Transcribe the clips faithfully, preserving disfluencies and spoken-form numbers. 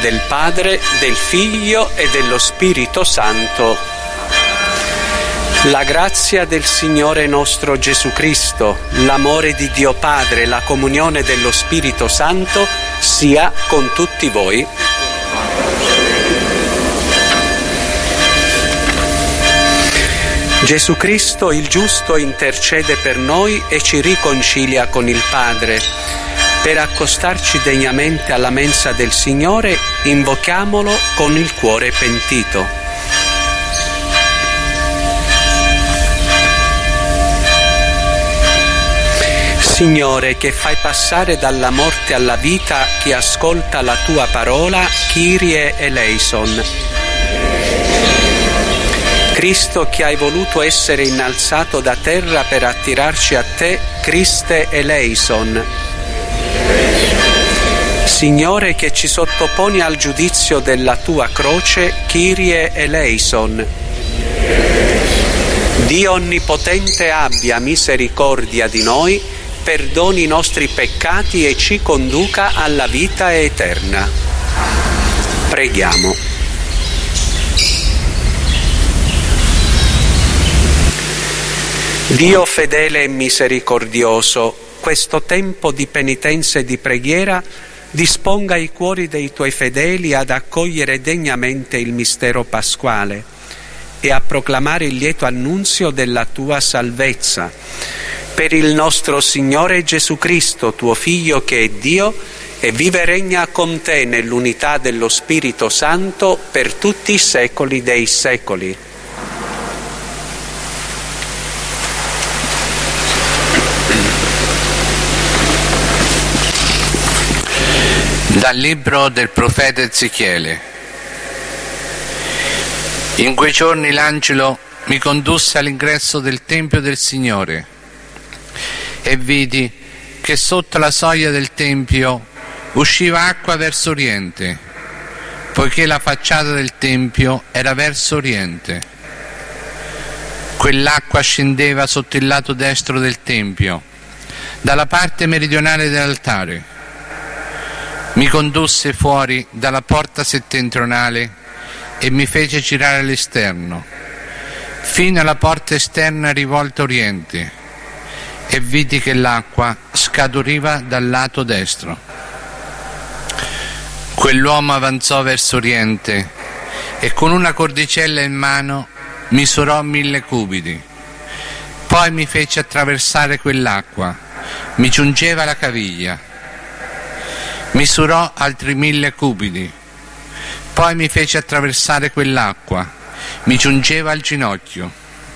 del Padre, del Figlio e dello Spirito Santo. La grazia del Signore nostro Gesù Cristo, l'amore di Dio Padre, la comunione dello Spirito Santo sia con tutti voi. Gesù Cristo il giusto intercede per noi e ci riconcilia con il Padre. Per accostarci degnamente alla mensa del Signore, invochiamolo con il cuore pentito. Signore, che fai passare dalla morte alla vita chi ascolta la tua parola, Kyrie eleison. Cristo, che hai voluto essere innalzato da terra per attirarci a te, Christe eleison. Signore, che ci sottoponi al giudizio della tua croce, Kyrie eleison. Dio Onnipotente abbia misericordia di noi, perdoni i nostri peccati e ci conduca alla vita eterna. Preghiamo. Dio fedele e misericordioso, questo tempo di penitenza e di preghiera disponga i cuori dei tuoi fedeli ad accogliere degnamente il mistero pasquale e a proclamare il lieto annunzio della tua salvezza. Per il nostro Signore Gesù Cristo, tuo Figlio che è Dio e vive e regna con te nell'unità dello Spirito Santo per tutti i secoli dei secoli. Dal libro del profeta Ezechiele. In quei giorni l'angelo mi condusse all'ingresso del Tempio del Signore e vidi che sotto la soglia del Tempio usciva acqua verso oriente, poiché la facciata del Tempio era verso oriente. Quell'acqua scendeva sotto il lato destro del Tempio, dalla parte meridionale dell'altare. Mi condusse fuori dalla porta settentrionale e mi fece girare all'esterno, fino alla porta esterna rivolta a oriente, e vidi che l'acqua scaturiva dal lato destro. Quell'uomo avanzò verso oriente e con una cordicella in mano misurò mille cubiti. Poi mi fece attraversare quell'acqua, mi giungeva alla caviglia. Misurò altri mille cubiti, poi mi fece attraversare quell'acqua, mi giungeva al ginocchio.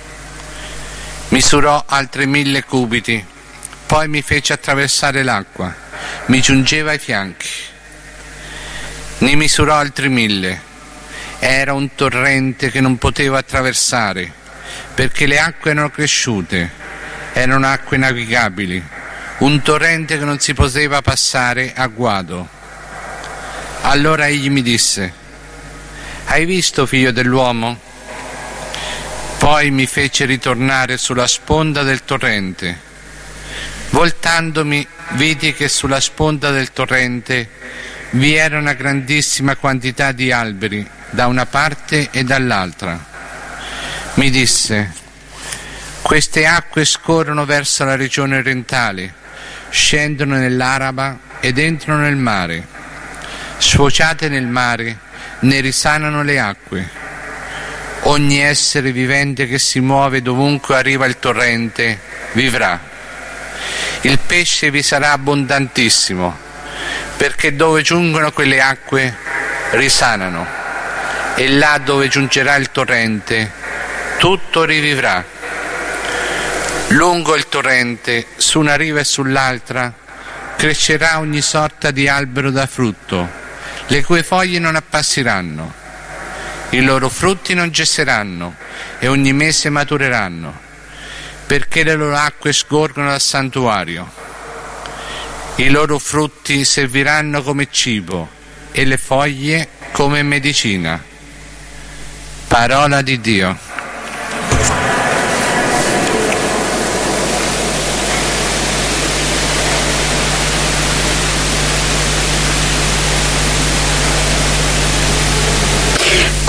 Misurò altri mille cubiti, poi mi fece attraversare l'acqua, mi giungeva ai fianchi. Ne misurò altri mille. Era un torrente che non potevo attraversare, perché le acque erano cresciute, erano acque navigabili. Un torrente che non si poteva passare a guado. Allora egli mi disse: hai visto, figlio dell'uomo? Poi mi fece ritornare sulla sponda del torrente. Voltandomi vidi che sulla sponda del torrente vi era una grandissima quantità di alberi da una parte e dall'altra. Mi disse: queste acque scorrono verso la regione orientale, scendono nell'Araba ed entrano nel mare. Sfociate nel mare, ne risanano le acque. Ogni essere vivente che si muove dovunque arriva il torrente vivrà. Il pesce vi sarà abbondantissimo, perché dove giungono quelle acque risanano, e là dove giungerà il torrente tutto rivivrà. Lungo il torrente, su una riva e sull'altra, crescerà ogni sorta di albero da frutto, le cui foglie non appassiranno. I loro frutti non cesseranno e ogni mese matureranno, perché le loro acque scorrono dal santuario. I loro frutti serviranno come cibo e le foglie come medicina. Parola di Dio.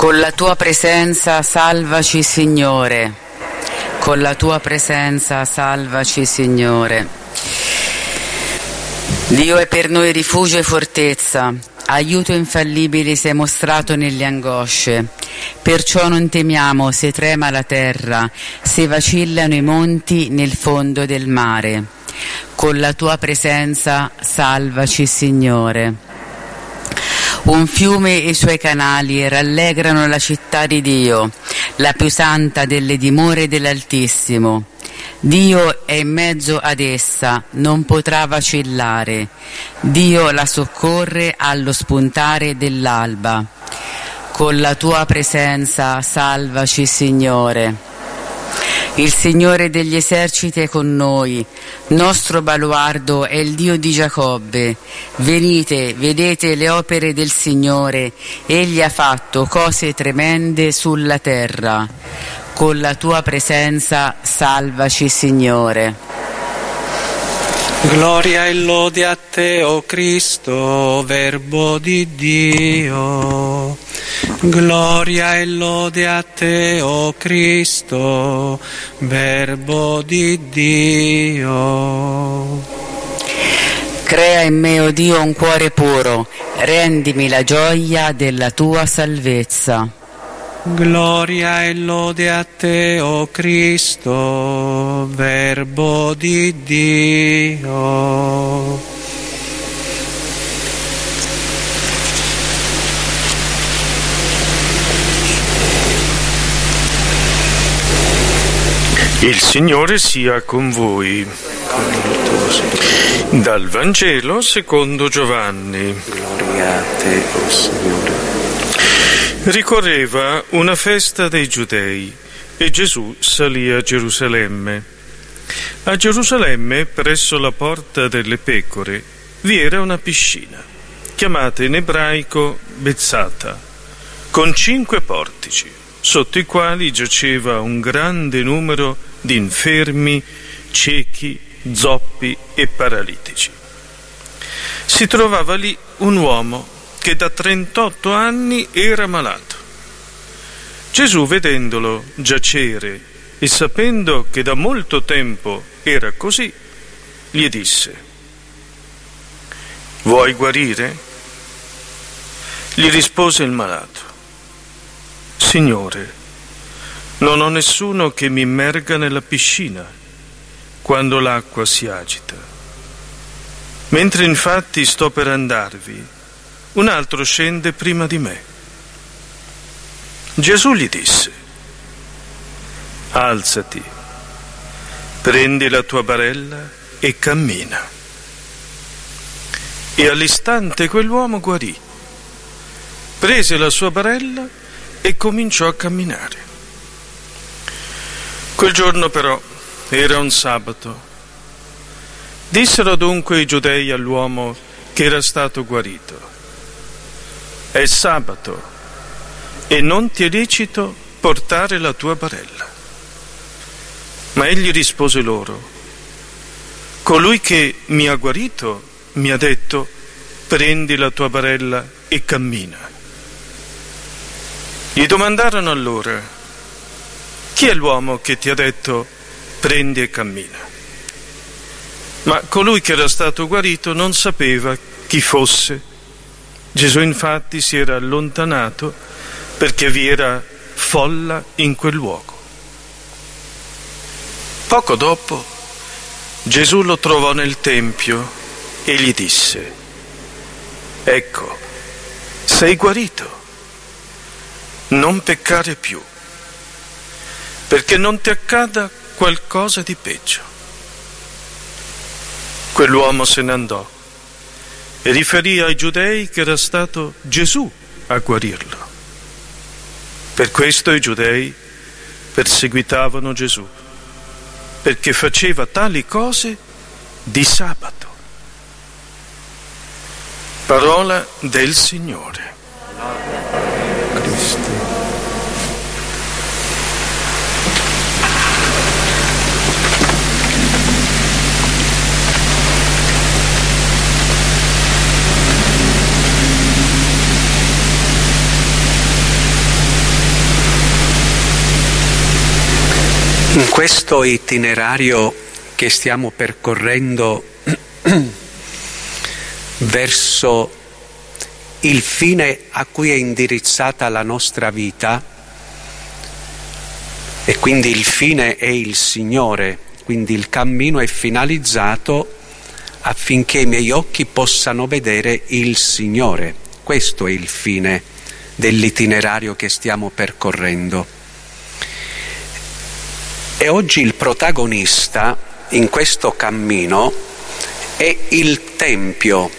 Con la tua presenza salvaci, Signore. Con la tua presenza salvaci, Signore. Dio è per noi rifugio e fortezza, aiuto infallibile sei mostrato nelle angosce. Perciò non temiamo se trema la terra, se vacillano i monti nel fondo del mare. Con la tua presenza salvaci, Signore. Un fiume e i suoi canali rallegrano la città di Dio, la più santa delle dimore dell'Altissimo. Dio è in mezzo ad essa, non potrà vacillare. Dio la soccorre allo spuntare dell'alba. Con la tua presenza salvaci, Signore. Il Signore degli eserciti è con noi, nostro baluardo è il Dio di Giacobbe. Venite, vedete le opere del Signore, Egli ha fatto cose tremende sulla terra. Con la tua presenza salvaci, Signore. Gloria e lode a te, o Cristo, Verbo di Dio. Gloria e lode a te, o Cristo, Verbo di Dio. Crea in me, o Dio, un cuore puro, rendimi la gioia della tua salvezza. Gloria e lode a te, o Cristo, Verbo di Dio. Il Signore sia con voi. Dal Vangelo secondo Giovanni. Gloria a te, o Signore. Ricorreva una festa dei Giudei e Gesù salì a Gerusalemme. A Gerusalemme, presso la porta delle pecore, vi era una piscina, chiamata in ebraico Bezzata, con cinque portici, sotto i quali giaceva un grande numero di infermi, ciechi, zoppi e paralitici. Si trovava lì un uomo che da trentotto anni era malato. Gesù, vedendolo giacere e sapendo che da molto tempo era così, gli disse: «Vuoi guarire?» Gli rispose il malato: «Signore, non ho nessuno che mi immerga nella piscina quando l'acqua si agita. Mentre infatti sto per andarvi, un altro scende prima di me». Gesù gli disse: «Alzati, prendi la tua barella e cammina». E all'istante quell'uomo guarì, prese la sua barella e cominciò a camminare. Quel giorno però era un sabato. Dissero dunque i giudei all'uomo che era stato guarito: «È sabato e non ti è lecito portare la tua barella». Ma egli rispose loro: «Colui che mi ha guarito mi ha detto: prendi la tua barella e cammina». Gli domandarono allora: «Chi è l'uomo che ti ha detto: prendi e cammina?» Ma colui che era stato guarito non sapeva chi fosse. Gesù infatti si era allontanato perché vi era folla in quel luogo. Poco dopo Gesù lo trovò nel tempio e gli disse: «Ecco, sei guarito, non peccare più, perché non ti accada qualcosa di peggio». Quell'uomo se ne andò e riferì ai giudei che era stato Gesù a guarirlo. Per questo i giudei perseguitavano Gesù, perché faceva tali cose di sabato. Parola del Signore. Cristo. In questo itinerario che stiamo percorrendo verso il fine a cui è indirizzata la nostra vita, e quindi il fine è il Signore, quindi il cammino è finalizzato affinché i miei occhi possano vedere il Signore. Questo è il fine dell'itinerario che stiamo percorrendo. E oggi il protagonista in questo cammino è il Tempio.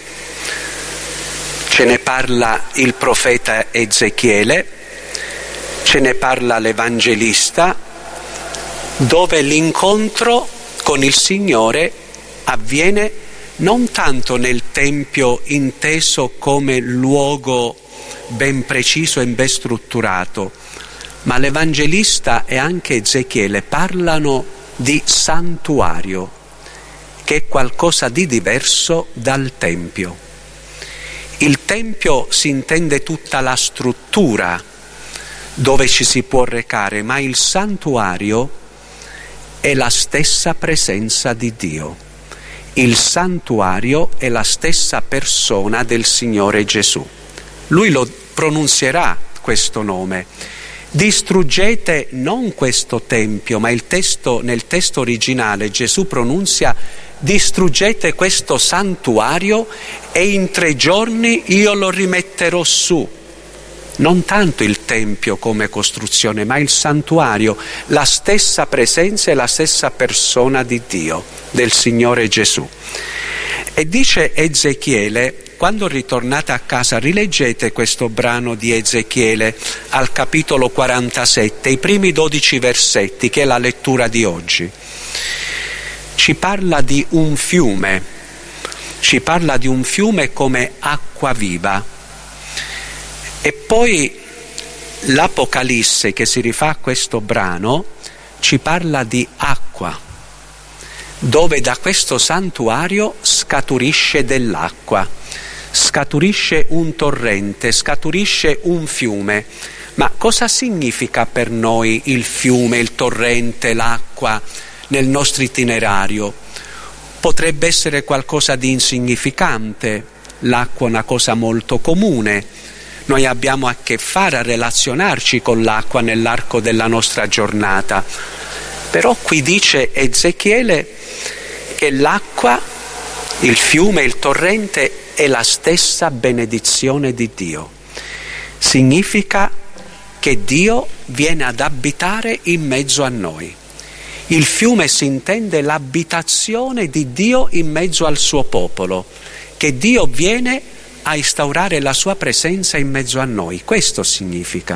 Ce ne parla il profeta Ezechiele, ce ne parla l'Evangelista, dove l'incontro con il Signore avviene non tanto nel Tempio inteso come luogo ben preciso e ben strutturato, ma l'Evangelista e anche Ezechiele parlano di santuario, che è qualcosa di diverso dal Tempio. Il Tempio si intende tutta la struttura dove ci si può recare, ma il santuario è la stessa presenza di Dio. Il santuario è la stessa persona del Signore Gesù. Lui lo pronunzierà questo nome. Distruggete non questo tempio, ma il testo, nel testo originale Gesù pronunzia: distruggete questo santuario e in tre giorni io lo rimetterò su. Non tanto il tempio come costruzione, ma il santuario, la stessa presenza e la stessa persona di Dio, del Signore Gesù. E dice Ezechiele, quando ritornate a casa rileggete questo brano di Ezechiele al capitolo quarantasette, i primi dodici versetti, che è la lettura di oggi. Ci parla di un fiume, ci parla di un fiume come acqua viva. E poi l'Apocalisse, che si rifà a questo brano, ci parla di acqua, dove da questo santuario scaturisce dell'acqua, scaturisce un torrente, scaturisce un fiume. Ma cosa significa per noi il fiume, il torrente, l'acqua nel nostro itinerario? Potrebbe essere qualcosa di insignificante, l'acqua è una cosa molto comune. Noi abbiamo a che fare a relazionarci con l'acqua nell'arco della nostra giornata. Però qui dice Ezechiele che l'acqua, il fiume, il torrente è la stessa benedizione di Dio. Significa che Dio viene ad abitare in mezzo a noi. Il fiume si intende l'abitazione di Dio in mezzo al suo popolo, che Dio viene a instaurare la sua presenza in mezzo a noi. Questo significa.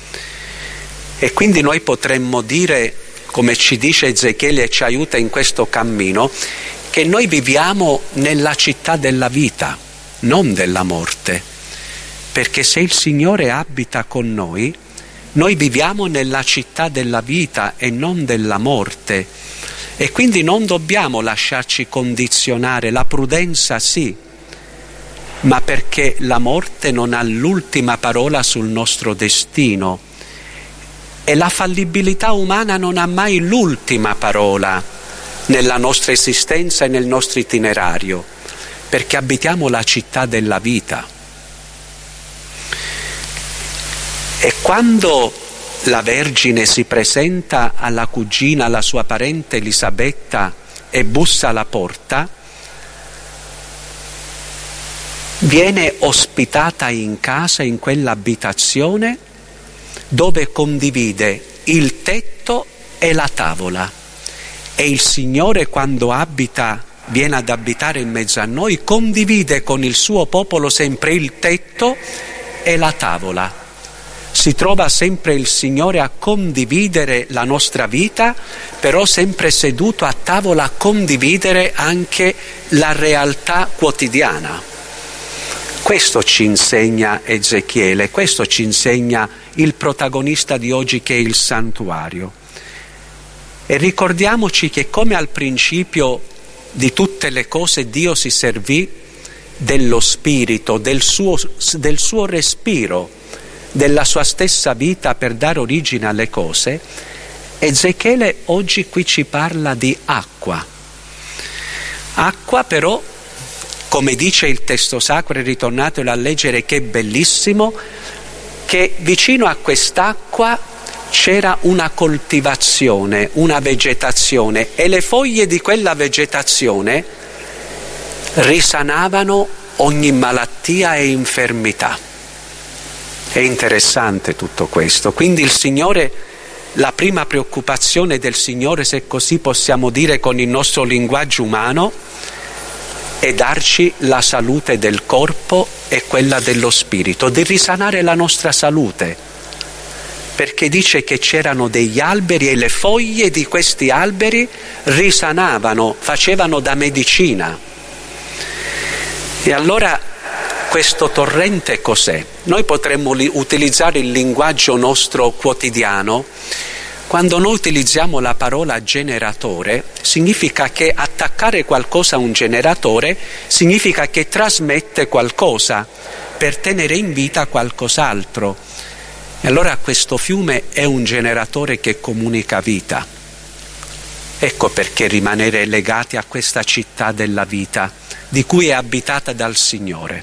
E quindi noi potremmo dire, come ci dice Ezechiele e ci aiuta in questo cammino, che noi viviamo nella città della vita, non della morte. Perché se il Signore abita con noi, noi viviamo nella città della vita e non della morte. E quindi non dobbiamo lasciarci condizionare. La prudenza sì, ma perché la morte non ha l'ultima parola sul nostro destino e la fallibilità umana non ha mai l'ultima parola nella nostra esistenza e nel nostro itinerario, perché abitiamo la città della vita. E quando la Vergine si presenta alla cugina, alla sua parente Elisabetta, e bussa alla porta, viene ospitata in casa, in quell'abitazione dove condivide il tetto e la tavola. E il Signore, quando abita, viene ad abitare in mezzo a noi, condivide con il suo popolo sempre il tetto e la tavola. Si trova sempre il Signore a condividere la nostra vita, però sempre seduto a tavola a condividere anche la realtà quotidiana. Questo ci insegna Ezechiele, questo ci insegna il protagonista di oggi, che è il santuario. E ricordiamoci che come al principio di tutte le cose Dio si servì dello Spirito, del suo, del suo respiro, della sua stessa vita per dare origine alle cose, Ezechiele oggi qui ci parla di acqua. Acqua però, come dice il testo sacro, ritornatelo a leggere che è bellissimo, che vicino a quest'acqua c'era una coltivazione, una vegetazione, e le foglie di quella vegetazione risanavano ogni malattia e infermità. È interessante tutto questo. Quindi il Signore, la prima preoccupazione del Signore, se così possiamo dire con il nostro linguaggio umano, è darci la salute del corpo e quella dello spirito, di risanare la nostra salute, perché dice che c'erano degli alberi e le foglie di questi alberi risanavano, facevano da medicina. E allora questo torrente cos'è? Noi potremmo li- utilizzare il linguaggio nostro quotidiano. Quando noi utilizziamo la parola generatore, significa che attaccare qualcosa a un generatore significa che trasmette qualcosa per tenere in vita qualcos'altro. E allora questo fiume è un generatore che comunica vita. Ecco perché rimanere legati a questa città della vita, di cui è abitata dal Signore.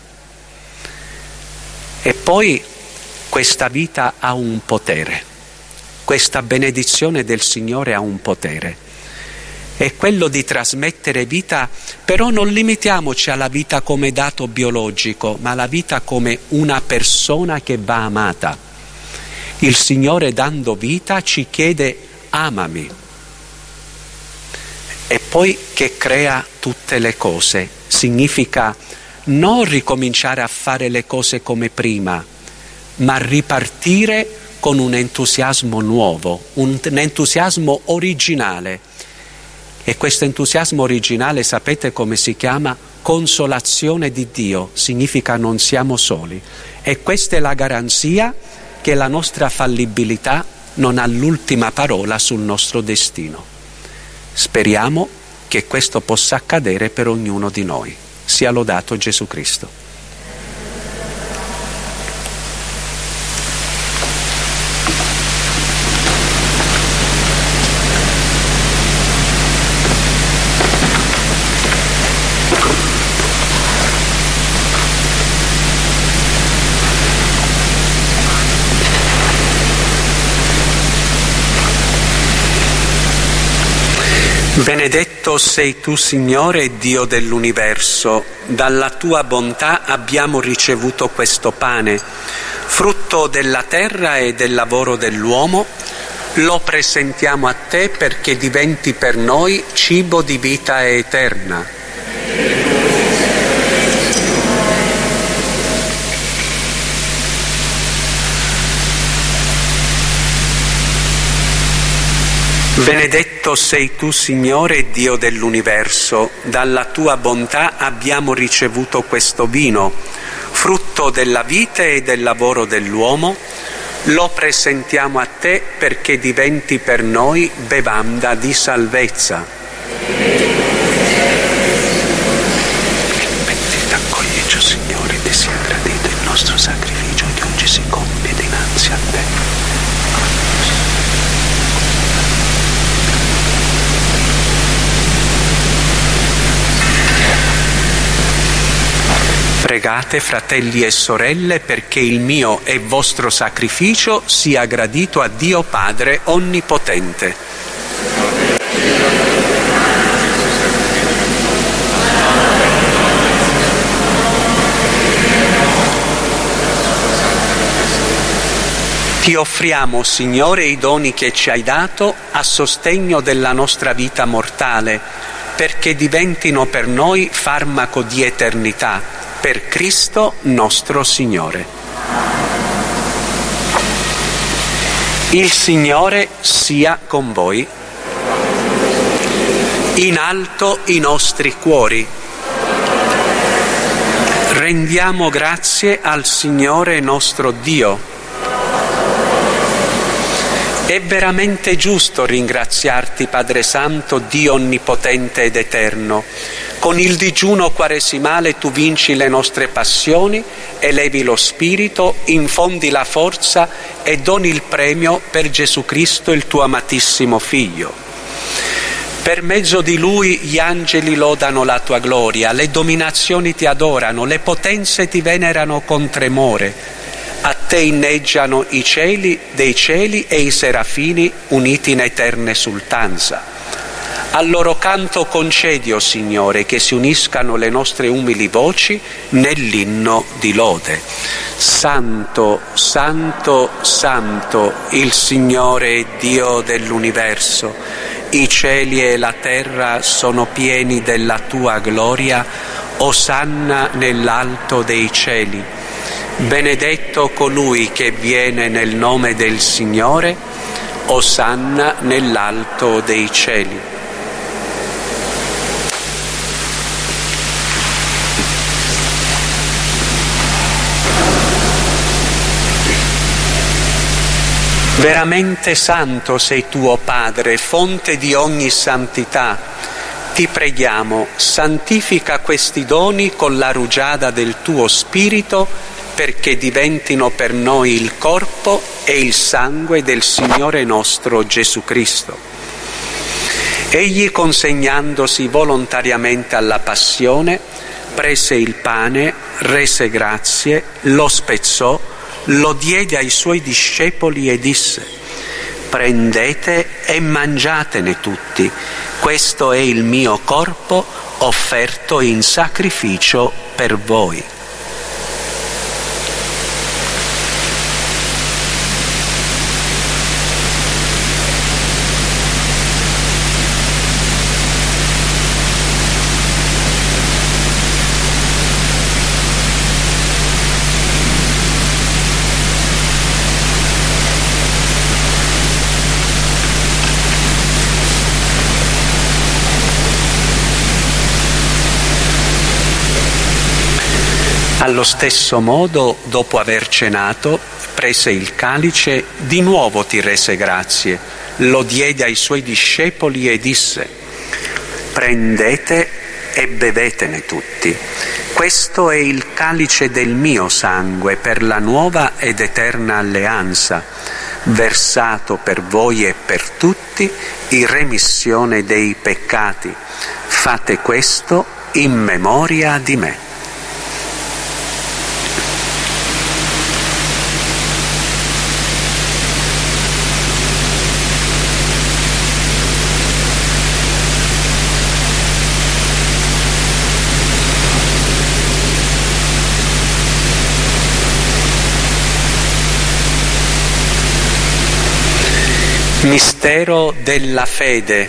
E poi questa vita ha un potere. Questa benedizione del Signore ha un potere, è quello di trasmettere vita, però non limitiamoci alla vita come dato biologico, ma alla vita come una persona che va amata. Il Signore, dando vita, ci chiede amami, e poi che crea tutte le cose. Significa non ricominciare a fare le cose come prima, ma ripartire con un entusiasmo nuovo, un entusiasmo originale. E questo entusiasmo originale, sapete come si chiama? Consolazione di Dio, significa non siamo soli. E questa è la garanzia che la nostra fallibilità non ha l'ultima parola sul nostro destino. Speriamo che questo possa accadere per ognuno di noi. Sia lodato Gesù Cristo. Benedetto sei tu, Signore, Dio dell'universo. Dalla tua bontà abbiamo ricevuto questo pane, frutto della terra e del lavoro dell'uomo. Lo presentiamo a te perché diventi per noi cibo di vita eterna. Benedetto sei tu, Signore, Dio dell'universo. Dalla tua bontà abbiamo ricevuto questo vino, frutto della vite e del lavoro dell'uomo. Lo presentiamo a te perché diventi per noi bevanda di salvezza. Permettete, accoglie, Signore, ti sia gradito il nostro sacrificio che oggi si compie dinanzi a te. Pregate, fratelli e sorelle, perché il mio e vostro sacrificio sia gradito a Dio Padre Onnipotente. Ti offriamo, Signore, i doni che ci hai dato a sostegno della nostra vita mortale, perché diventino per noi farmaco di eternità. Per Cristo nostro Signore. Il Signore sia con voi. In alto i nostri cuori. Rendiamo grazie al Signore nostro Dio. È veramente giusto ringraziarti, Padre Santo, Dio Onnipotente ed Eterno, Con il digiuno quaresimale tu vinci le nostre passioni, elevi lo spirito, infondi la forza e doni il premio per Gesù Cristo, il tuo amatissimo Figlio. Per mezzo di Lui gli angeli lodano la tua gloria, le dominazioni ti adorano, le potenze ti venerano con tremore. A te inneggiano i cieli dei cieli e i serafini uniti in eterna esultanza. Al loro canto concedi, o Signore, che si uniscano le nostre umili voci nell'inno di lode. Santo, santo, santo, il Signore è Dio dell'universo. I cieli e la terra sono pieni della tua gloria. Osanna nell'alto dei cieli. Benedetto colui che viene nel nome del Signore. Osanna nell'alto dei cieli. Veramente santo sei tu, o Padre, fonte di ogni santità. Ti preghiamo, santifica questi doni con la rugiada del tuo Spirito, perché diventino per noi il corpo e il sangue del Signore nostro Gesù Cristo. Egli, consegnandosi volontariamente alla passione, prese il pane, rese grazie, lo spezzò, lo diede ai suoi discepoli e disse: prendete e mangiatene tutti, questo è il mio corpo offerto in sacrificio per voi. Allo stesso modo, dopo aver cenato, prese il calice, di nuovo ti rese grazie, lo diede ai suoi discepoli e disse: prendete e bevetene tutti. Questo è il calice del mio sangue per la nuova ed eterna alleanza, versato per voi e per tutti in remissione dei peccati. Fate questo in memoria di me. Mistero della fede.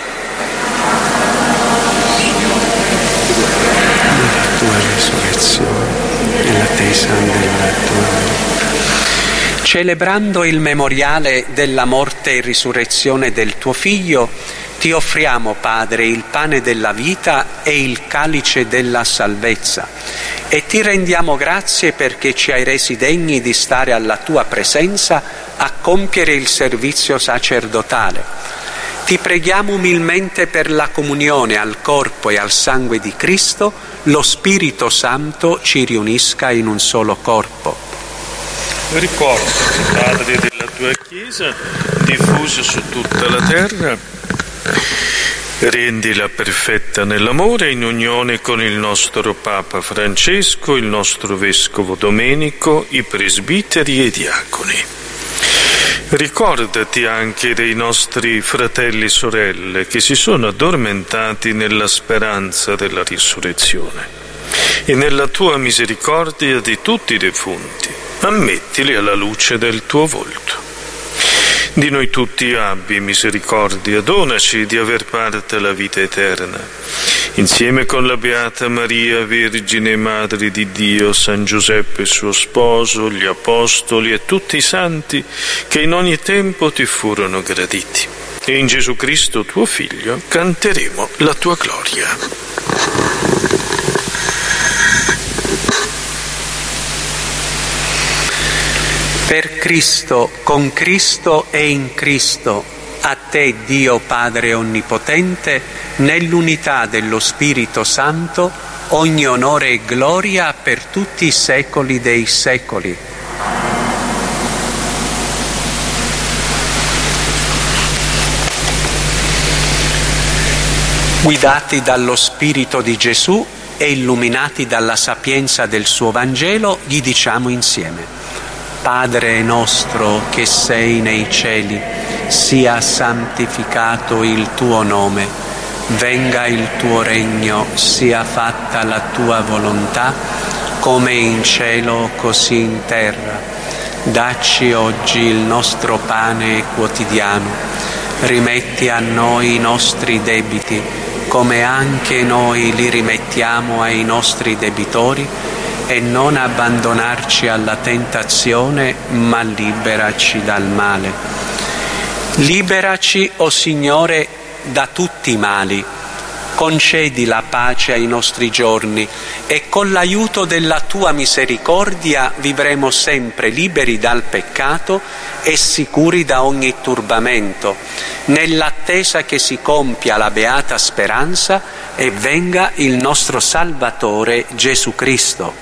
La tua risurrezione e l'attesa della tua. Celebrando il memoriale della morte e risurrezione del tuo Figlio, ti offriamo, Padre, il pane della vita e il calice della salvezza, e ti rendiamo grazie perché ci hai resi degni di stare alla tua presenza a compiere il servizio sacerdotale. Ti preghiamo umilmente per la comunione al corpo e al sangue di Cristo, lo Spirito Santo ci riunisca in un solo corpo. Ricorda, Padre, della tua Chiesa, diffusa su tutta la terra, rendila perfetta nell'amore, in unione con il nostro Papa Francesco, il nostro Vescovo Domenico, i presbiteri e i diaconi. Ricordati anche dei nostri fratelli e sorelle che si sono addormentati nella speranza della risurrezione, e nella tua misericordia di tutti i defunti ammettili alla luce del tuo volto. Di noi tutti abbi misericordia, donaci di aver parte alla vita eterna, insieme con la Beata Maria, Vergine e Madre di Dio, San Giuseppe suo sposo, gli Apostoli e tutti i santi che in ogni tempo ti furono graditi. E in Gesù Cristo tuo Figlio canteremo la tua gloria. Per Cristo, con Cristo e in Cristo, A te, Dio Padre Onnipotente, nell'unità dello Spirito Santo, ogni onore e gloria per tutti i secoli dei secoli. Guidati dallo Spirito di Gesù e illuminati dalla sapienza del suo Vangelo, gli diciamo insieme: Padre nostro che sei nei cieli, sia santificato il tuo nome, venga il tuo regno, sia fatta la tua volontà, come in cielo così in terra. Dacci oggi il nostro pane quotidiano, rimetti a noi i nostri debiti, come anche noi li rimettiamo ai nostri debitori, e non abbandonarci alla tentazione, ma liberaci dal male. Liberaci, o Signore, da tutti i mali. Concedi la pace ai nostri giorni e con l'aiuto della tua misericordia vivremo sempre liberi dal peccato e sicuri da ogni turbamento, nell'attesa che si compia la beata speranza e venga il nostro Salvatore Gesù Cristo.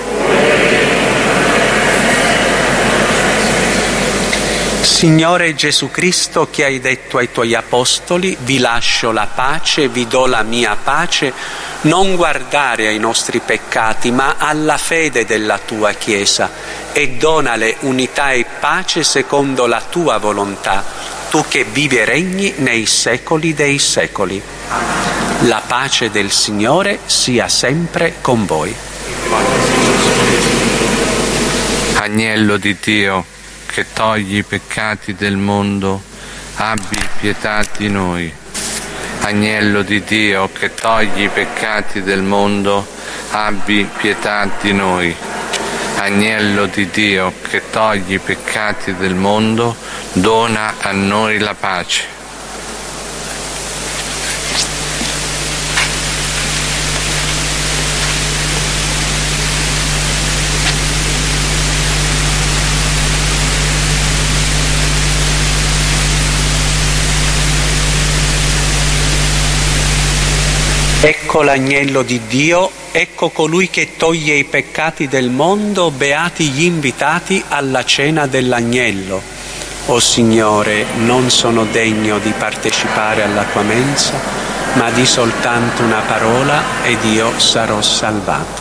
Signore Gesù Cristo, che hai detto ai tuoi apostoli: vi lascio la pace, vi do la mia pace, non guardare ai nostri peccati, ma alla fede della tua Chiesa, e donale unità e pace secondo la tua volontà, tu che vivi e regni nei secoli dei secoli. La pace del Signore sia sempre con voi. Agnello di Dio, che togli i peccati del mondo, abbi pietà di noi. Agnello di Dio, che togli i peccati del mondo, abbi pietà di noi. Agnello di Dio, che togli i peccati del mondo, dona a noi la pace. Ecco l'agnello di Dio, ecco colui che toglie i peccati del mondo, beati gli invitati alla cena dell'agnello. O Signore, non sono degno di partecipare alla tua mensa, ma di soltanto una parola ed io sarò salvato.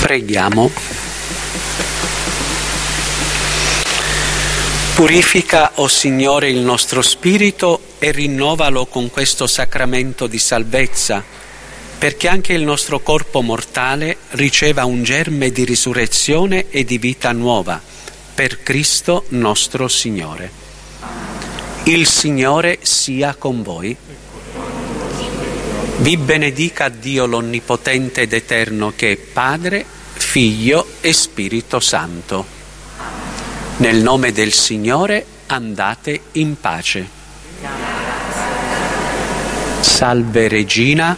Preghiamo. Purifica, o Signore, il nostro spirito e rinnovalo con questo sacramento di salvezza, perché anche il nostro corpo mortale riceva un germe di risurrezione e di vita nuova, per Cristo nostro Signore. Il Signore sia con voi. Vi benedica Dio l'Onnipotente ed Eterno, che è Padre, Figlio e Spirito Santo. Nel nome del Signore andate in pace. Salve Regina,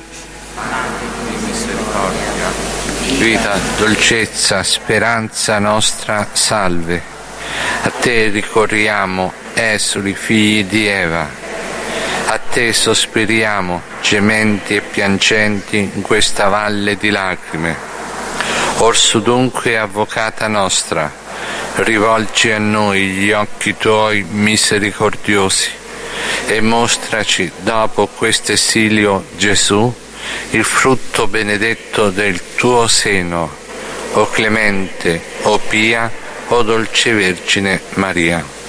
vita, dolcezza, speranza nostra, salve. A te ricorriamo, esuli, figli di Eva. A te sospiriamo, gementi e piangenti in questa valle di lacrime. Orso dunque, avvocata nostra, rivolgi a noi gli occhi tuoi misericordiosi e mostraci, dopo questo esilio, Gesù, il frutto benedetto del tuo seno, o clemente, o pia, o dolce Vergine Maria.